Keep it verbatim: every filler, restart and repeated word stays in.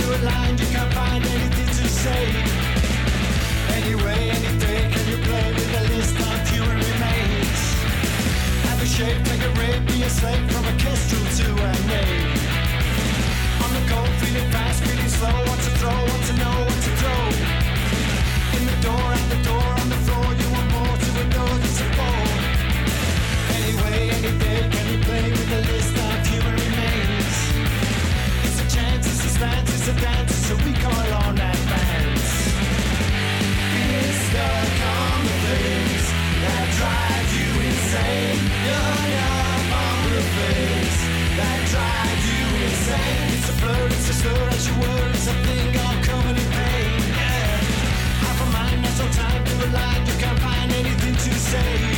a line, you can't find anything to say. Anyway, any day, can you play with a list of human remains? Have a shape, take a rape, be a slave from a kestrel to a name. On the go, feeling fast, feeling slow, want to throw, want to know what to throw. In the door, at the door, on the floor, you want more to a door that's a ball. Anyway, any day, can you play with a list of human remains? It's a chance, it's a stance, it's a dance, it's a recall on advance. Being stuck on the things that drive you insane. You're up on the things that drive you insane. It's a blur, it's a slur, as you were, it's a thing all covered in pain. Yeah. Half a mind, not so time to rely, you can't find anything to say.